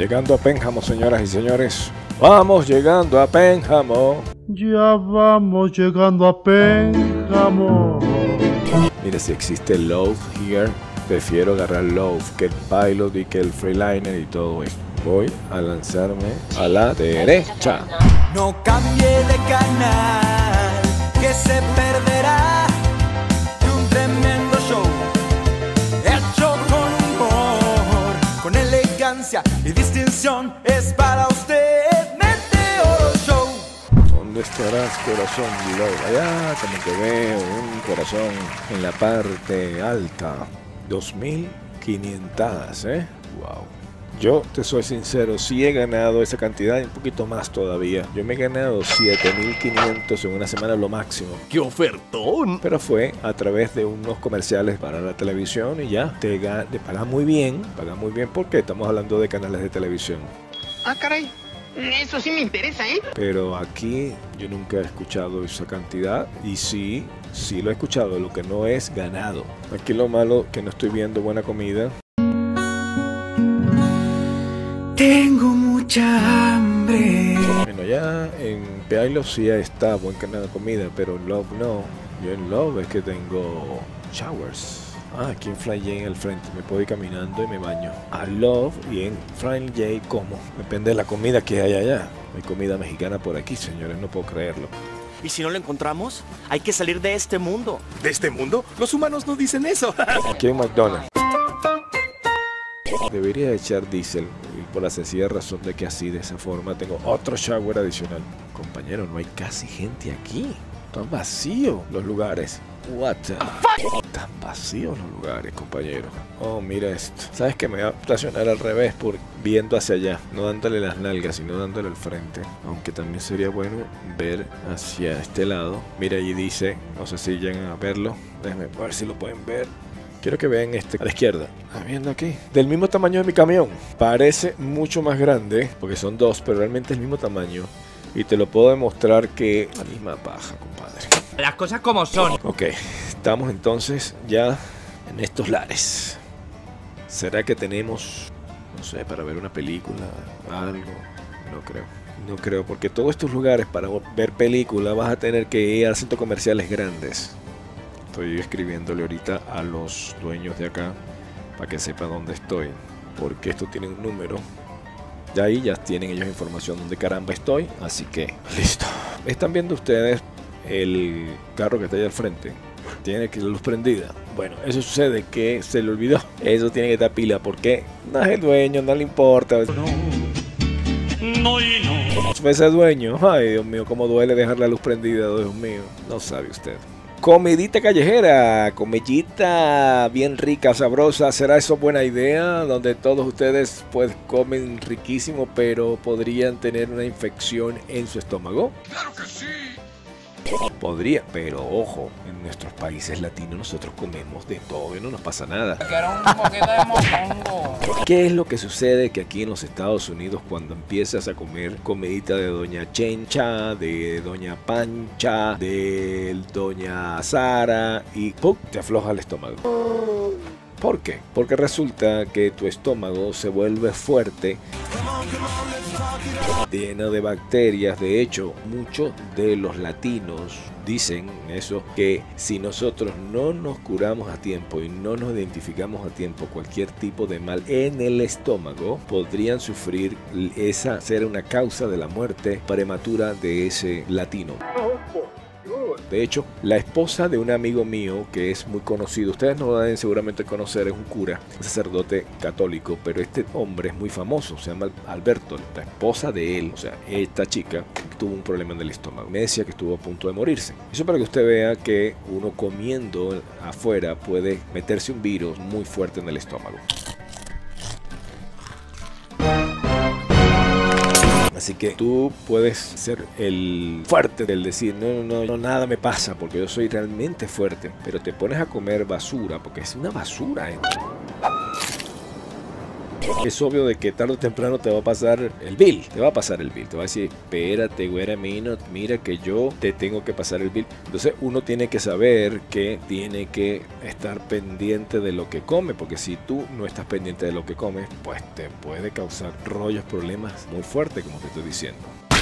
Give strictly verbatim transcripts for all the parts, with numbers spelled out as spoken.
Llegando a Pénjamo, señoras y señores. Vamos llegando a Pénjamo. Ya vamos llegando a Pénjamo. Mira, si existe Love here, prefiero agarrar Love que el Pilot y que el Freeliner y todo esto. Voy a lanzarme a la derecha. No cambie de canal, que se perderá de un tremendo show hecho con humor, con elegancia y distinción. Es para usted Meteoro Show. ¿Dónde estarás, corazón? Love? Allá como que veo un corazón en la parte alta. dos mil quinientas, ¿eh? Wow. Yo te soy sincero, sí he ganado esa cantidad y un poquito más todavía. Yo me he ganado siete mil quinientos en una semana lo máximo. ¡Qué ofertón! Pero fue a través de unos comerciales para la televisión y ya. Te, te pagan muy bien, pagan muy bien porque estamos hablando de canales de televisión. Ah, caray. Eso sí me interesa, ¿eh? Pero aquí yo nunca he escuchado esa cantidad y sí, sí lo he escuchado, lo que no es ganado. Aquí lo malo que no estoy viendo buena comida. Tengo mucha hambre. Bueno, ya en Pilot sí está buen canal de comida, pero en Love no. Yo en Love es que tengo showers. Ah, aquí en Fly J al frente, me puedo ir caminando y me baño. A Love y en Fly J como. Depende de la comida que hay allá. Hay comida mexicana por aquí, señores, no puedo creerlo. ¿Y si no lo encontramos? Hay que salir de este mundo. ¿De este mundo? Los humanos no dicen eso. Aquí en McDonald's. Debería echar diésel y por la sencilla razón de que así de esa forma tengo otro shower adicional. Compañero, no hay casi gente aquí. Están vacíos los lugares. What the fuck? Están vacíos los lugares, compañero. Oh, mira esto. ¿Sabes que me voy a estacionar al revés por viendo hacia allá? No dándole las nalgas, sino dándole al frente. Aunque también sería bueno ver hacia este lado. Mira, allí dice, no sé si llegan a verlo. Déjenme ver si lo pueden ver. Quiero que vean este a la izquierda. ¿Estás viendo aquí? Del mismo tamaño de mi camión. Parece mucho más grande, porque son dos, pero realmente es el mismo tamaño. Y te lo puedo demostrar que la misma paja, compadre. Las cosas como son. Ok, estamos entonces ya en estos lares. ¿Será que tenemos, no sé, para ver una película, algo? No creo. No creo, porque todos estos lugares para ver películas vas a tener que ir a centros comerciales grandes. Estoy escribiéndole ahorita a los dueños de acá para que sepan dónde estoy, porque esto tiene un número. Ya ahí ya tienen ellos información dónde caramba estoy, así que listo. Están viendo ustedes el carro que está ahí al frente. Tiene que la luz prendida. Bueno, eso sucede que se le olvidó. Eso tiene que estar pila porque no es el dueño, no le importa. No, no y no. Fue ese dueño. Ay, Dios mío, cómo duele dejar la luz prendida, Dios mío. No sabe usted. Comidita callejera, comidita bien rica, sabrosa. ¿Será eso buena idea? Donde todos ustedes pues comen riquísimo, pero podrían tener una infección en su estómago. ¡Claro que sí! Podría, pero ojo, en nuestros países latinos nosotros comemos de todo y no nos pasa nada. ¿Qué es lo que sucede? Que aquí en los Estados Unidos cuando empiezas a comer comidita de Doña Chencha, de Doña Pancha, de Doña Sara y ¡pum!, te afloja el estómago. ¿Por qué? Porque resulta que tu estómago se vuelve fuerte, lleno de bacterias. De hecho, muchos de los latinos dicen eso, que si nosotros no nos curamos a tiempo y no nos identificamos a tiempo cualquier tipo de mal en el estómago, podrían sufrir esa, ser una causa de la muerte prematura de ese latino. De hecho, la esposa de un amigo mío que es muy conocido, ustedes no lo deben seguramente conocer, es un cura, un sacerdote católico, pero este hombre es muy famoso, se llama Alberto. La esposa de él, o sea, esta chica, tuvo un problema en el estómago. Me decía que estuvo a punto de morirse. Eso para que usted vea que uno comiendo afuera puede meterse un virus muy fuerte en el estómago. Así que tú puedes ser el fuerte del decir, no, no, no, nada me pasa porque yo soy realmente fuerte. Pero te pones a comer basura, porque es una basura, ¿eh? es obvio de que tarde o temprano te va a pasar el bill. Te va a pasar el bill. Te va a decir, espérate, güera, mira, mira que yo te tengo que pasar el bill. Entonces uno tiene que saber que tiene que estar pendiente de lo que come, porque si tú no estás pendiente de lo que comes, pues te puede causar rollos, problemas muy fuertes, como te estoy diciendo.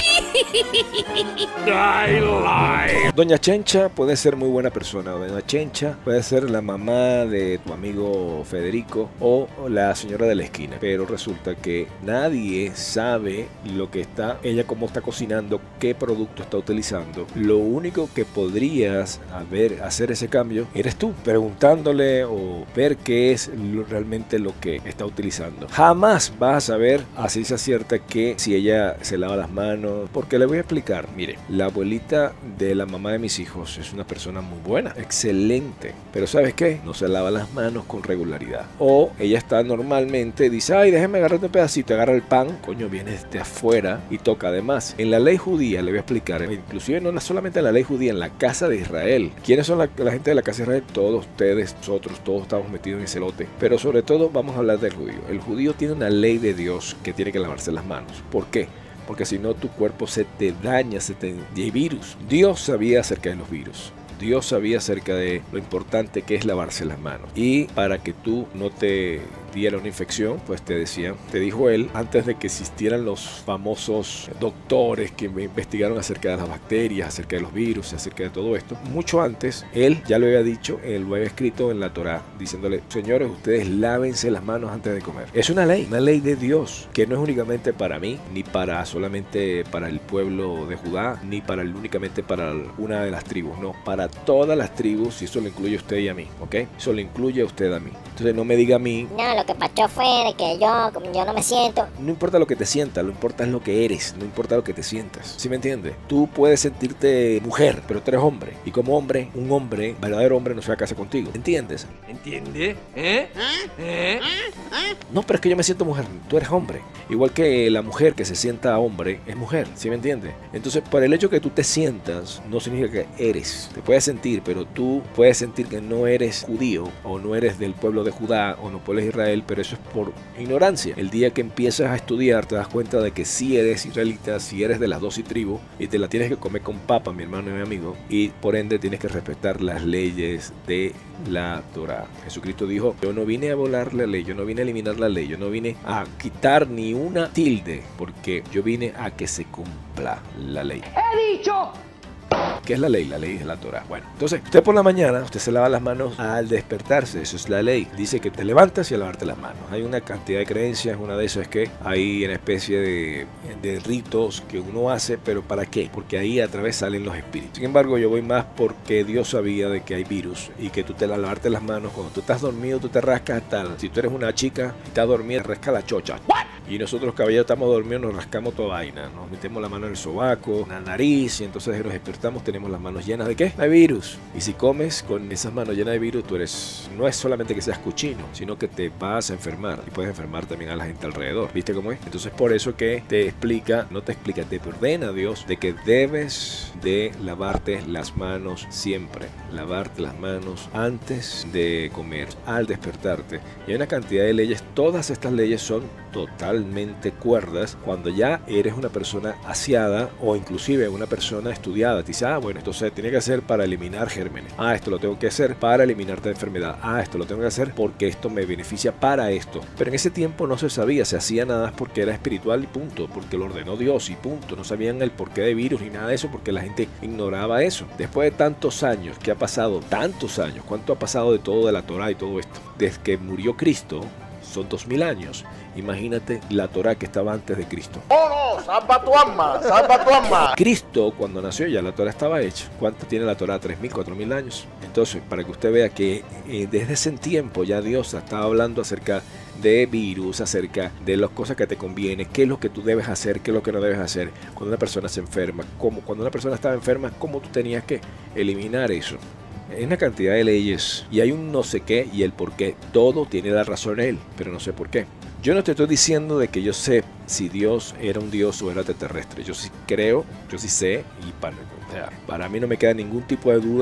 Doña Chencha puede ser muy buena persona. Doña Chencha puede ser la mamá de tu amigo Federico o la señora de la esquina, pero resulta que nadie sabe lo que está, ella cómo está cocinando, qué producto está utilizando. Lo único que podrías haber, hacer ese cambio eres tú, preguntándole o ver qué es lo, realmente lo que está utilizando. Jamás vas a saber a ciencia cierta que si ella se lava las manos, porque le voy a explicar. Mire, la abuelita de la mamá de mis hijos es una persona muy buena, excelente, pero ¿sabes qué? No se lava las manos con regularidad. O ella está normalmente, dice, ay, déjeme agarrar un pedacito, agarra el pan, coño, viene desde afuera y toca además. En la ley judía, le voy a explicar, inclusive no solamente en la ley judía, en la casa de Israel. ¿Quiénes son la, la gente de la casa de Israel? Todos ustedes, nosotros, todos estamos metidos en ese lote. Pero sobre todo vamos a hablar del judío. El judío tiene una ley de Dios que tiene que lavarse las manos. ¿Por qué? Porque si no tu cuerpo se te daña, se te... y hay virus. Dios sabía acerca de los virus. Dios sabía acerca de lo importante que es lavarse las manos. Y para que tú no te diera una infección, pues te decía, te dijo él, antes de que existieran los famosos doctores que investigaron acerca de las bacterias, acerca de los virus, acerca de todo esto, mucho antes, él ya lo había dicho, él lo había escrito en la Torá, diciéndole, señores, ustedes lávense las manos antes de comer. Es una ley, una ley de Dios, que no es únicamente para mí, ni para solamente para el pueblo de Judá, ni para únicamente para una de las tribus, no, para todas las tribus, y eso lo incluye a usted y a mí, ¿ok? Eso lo incluye a usted y a mí. Entonces no me diga a mí, no, lo que pasó fue de que yo, yo no me siento. No importa lo que te sientas, lo importa es lo que eres, no importa lo que te sientas. ¿Sí me entiendes? Tú puedes sentirte mujer, pero tú eres hombre. Y como hombre, un hombre, verdadero hombre, no se va a casar contigo. ¿Entiendes? ¿Entiende? ¿Eh? ¿Eh? No, pero es que yo me siento mujer, tú eres hombre. Igual que la mujer que se sienta hombre es mujer, ¿sí me entiendes? Entonces, por el hecho que tú te sientas, no significa que eres. Te puedes sentir, pero tú puedes sentir que no eres judío, o no eres del pueblo de Judá, o no pueblo de Israel, pero eso es por ignorancia. El día que empiezas a estudiar, te das cuenta de que sí eres israelita, si eres de las doce tribus, y te la tienes que comer con papa, mi hermano y mi amigo, y por ende tienes que respetar las leyes de la Torá. Jesucristo dijo, yo no vine a volar la ley, yo no vine a eliminar la ley, yo no vine a quitar ni una tilde, porque yo vine a que se cumpla la ley. ¡He dicho! ¿Qué es la ley? La ley es la Torá. Bueno, entonces usted por la mañana, usted se lava las manos al despertarse, eso es la ley. Dice que te levantas y a lavarte las manos. Hay una cantidad de creencias, una de esas es que hay una especie de, de ritos que uno hace, pero ¿para qué? Porque ahí a través salen los espíritus. Sin embargo, yo voy más porque Dios sabía de que hay virus y que tú te la lavarte las manos. Cuando tú estás dormido, tú te rascas hasta, si tú eres una chica y estás dormida, rasca la chocha. Y nosotros los caballeros estamos dormidos, nos rascamos toda vaina. Nos metemos la mano en el sobaco, en la nariz, y entonces nos despertamos, tenemos las manos llenas de ¿qué? De virus. Y si comes con esas manos llenas de virus, tú eres, no es solamente que seas cochino, sino que te vas a enfermar. Y puedes enfermar también a la gente alrededor. ¿Viste cómo es? Entonces por eso que te explica, no te explica, te ordena Dios de que debes de lavarte las manos siempre. Lavarte las manos antes de comer, al despertarte. Y hay una cantidad de leyes, todas estas leyes son totalmente cuerdas cuando ya eres una persona aseada o inclusive una persona estudiada. Te dice, ah, bueno, esto se tiene que hacer para eliminar gérmenes. Ah, esto lo tengo que hacer para eliminar esta enfermedad. Ah, esto lo tengo que hacer porque esto me beneficia para esto. Pero en ese tiempo no se sabía, se hacía nada más porque era espiritual y punto, porque lo ordenó Dios y punto. No sabían el porqué de virus ni nada de eso porque la gente ignoraba eso. Después de tantos años, que ha pasado tantos años, ¿cuánto ha pasado de todo de la Torá y todo esto? Desde que murió Cristo, son dos mil años. Imagínate la Torá que estaba antes de Cristo. ¡Oh, no! ¡Salva tu alma! ¡Salva tu alma! Cristo, cuando nació, ya la Torá estaba hecha. ¿Cuánto tiene la Torá? tres mil, cuatro mil años. Entonces, para que usted vea que eh, desde ese tiempo ya Dios estaba hablando acerca de virus, acerca de las cosas que te conviene, qué es lo que tú debes hacer, qué es lo que no debes hacer cuando una persona se enferma, cómo, cuando una persona estaba enferma, cómo tú tenías que eliminar eso. Hay una cantidad de leyes y hay un no sé qué y el por qué. Todo tiene la razón él, pero no sé por qué. Yo no te estoy diciendo de que yo sé si Dios era un Dios o era extraterrestre. Yo sí creo, yo sí sé y para, o sea, para mí no me queda ningún tipo de duda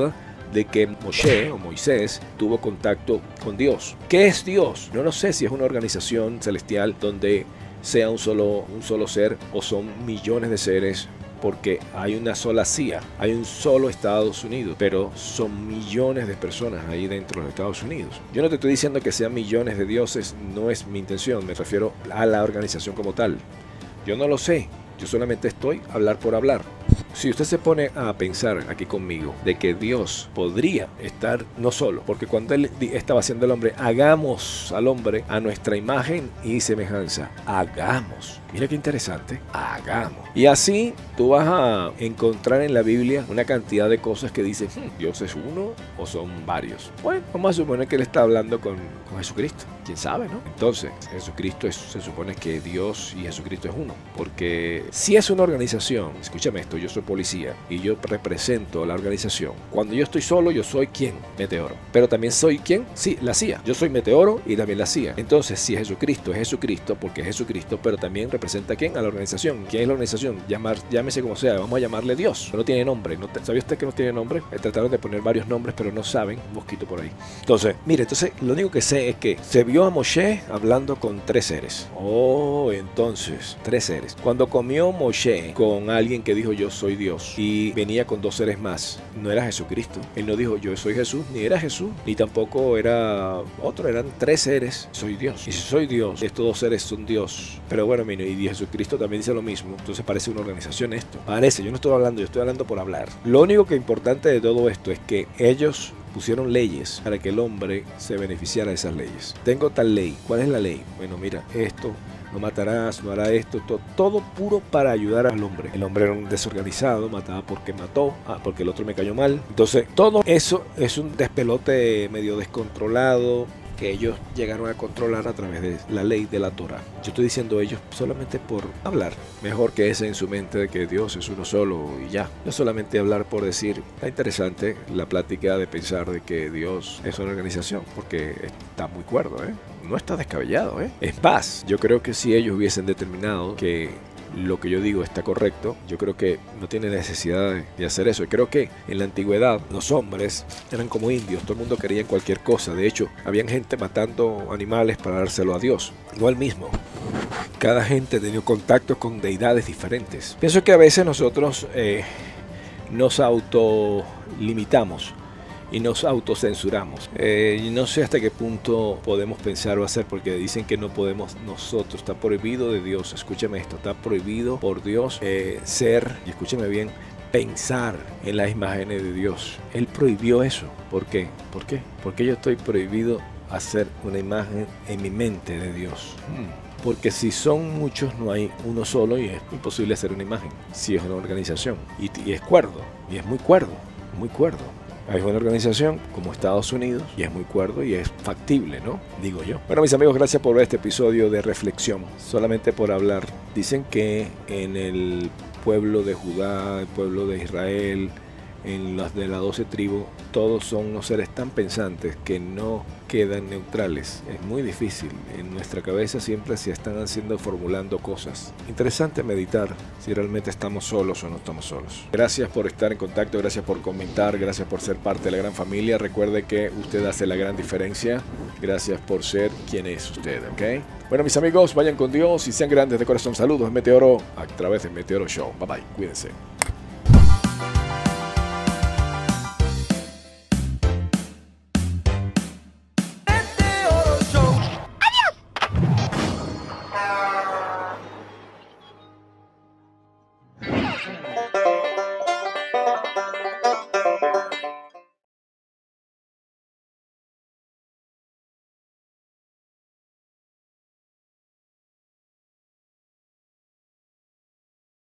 de que Moshe o Moisés tuvo contacto con Dios. ¿Qué es Dios? Yo no sé si es una organización celestial donde sea un solo, un solo ser o son millones de seres, porque hay una sola C I A, hay un solo Estados Unidos, pero son millones de personas ahí dentro de los Estados Unidos. Yo no te estoy diciendo que sean millones de dioses, no es mi intención, me refiero a la organización como tal. Yo no lo sé, yo solamente estoy a hablar por hablar. Si usted se pone a pensar aquí conmigo de que Dios podría estar no solo, porque cuando Él estaba haciendo el hombre, hagamos al hombre a nuestra imagen y semejanza, hagamos. Mira qué interesante, hagamos. Y así tú vas a encontrar en la Biblia una cantidad de cosas que dicen, hm, Dios es uno o son varios. Bueno, vamos a suponer que Él está hablando con, con Jesucristo. ¿Quién sabe, no? Entonces, Jesucristo es, se supone que Dios y Jesucristo es uno. Porque si es una organización, escúchame esto, yo soy policía y yo represento a la organización. Cuando yo estoy solo, yo soy ¿quién? Meteoro. Pero también soy ¿quién? Sí, la C I A. Yo soy Meteoro y también la C I A. Entonces, si Jesucristo es Jesucristo, porque es Jesucristo, pero también representa ¿a quién? A la organización. ¿Quién es la organización? Llamar, llámese como sea, vamos a llamarle Dios. No tiene nombre. ¿No te, ¿Sabía usted que no tiene nombre? Eh, trataron de poner varios nombres, pero no saben. Un mosquito por ahí. Entonces, mire, entonces lo único que sé es que se vio a Moshe hablando con tres seres. Oh, entonces, tres seres. Cuando comió Moshe con alguien que dijo yo soy Dios y venía con dos seres más, no era Jesucristo. Él no dijo yo soy Jesús, ni era Jesús, ni tampoco era otro, eran tres seres, soy Dios. Y si soy Dios, estos dos seres son Dios. Pero bueno, mire, y Jesucristo también dice lo mismo, entonces parece una organización esto. Parece, yo no estoy hablando, yo estoy hablando por hablar. Lo único que es importante de todo esto es que ellos pusieron leyes para que el hombre se beneficiara de esas leyes. Tengo tal ley, ¿cuál es la ley? Bueno, mira, esto, no matarás, no hará esto, todo, todo puro para ayudar al hombre. El hombre era un desorganizado, mataba porque mató, ah, porque el otro me cayó mal. Entonces, todo eso es un despelote medio descontrolado que ellos llegaron a controlar a través de la ley de la Torah. Yo estoy diciendo ellos solamente por hablar. Mejor que ese en su mente de que Dios es uno solo y ya. No solamente hablar por decir. Está interesante la plática de pensar de que Dios es una organización, porque está muy cuerdo, ¿eh? No está descabellado, ¿eh? Es más, yo creo que si ellos hubiesen determinado que lo que yo digo está correcto, yo creo que no tiene necesidad de, de hacer eso. Y creo que en la antigüedad los hombres eran como indios, todo el mundo quería cualquier cosa. De hecho, habían gente matando animales para dárselo a Dios, no al mismo. Cada gente tenía contacto con deidades diferentes. Pienso que a veces nosotros eh, nos autolimitamos y nos autocensuramos. Eh, y no sé hasta qué punto podemos pensar o hacer, porque dicen que no podemos nosotros, está prohibido de Dios, escúchame esto, está prohibido por Dios eh, ser, y escúchame bien, pensar en las imágenes de Dios. Él prohibió eso. ¿Por qué? ¿Por qué? Porque yo estoy prohibido hacer una imagen en mi mente de Dios. Hmm. Porque si son muchos no hay uno solo y es imposible hacer una imagen, si es una organización. Y, y es cuerdo, y es muy cuerdo, muy cuerdo. Hay una organización como Estados Unidos y es muy cuerdo y es factible, ¿no? Digo yo. Bueno, mis amigos, gracias por ver este episodio de reflexión. Solamente por hablar. Dicen que en el pueblo de Judá, el pueblo de Israel, en las de las doce tribus, todos son unos seres tan pensantes que no quedan neutrales. Es muy difícil. En nuestra cabeza siempre se están haciendo, formulando cosas. Interesante meditar si realmente estamos solos o no estamos solos. Gracias por estar en contacto, gracias por comentar, gracias por ser parte de la gran familia. Recuerde que usted hace la gran diferencia. Gracias por ser quien es usted, ¿ok? Bueno, mis amigos, vayan con Dios y sean grandes de corazón. Saludos, Meteoro, a través de Meteoro Show. Bye bye, cuídense.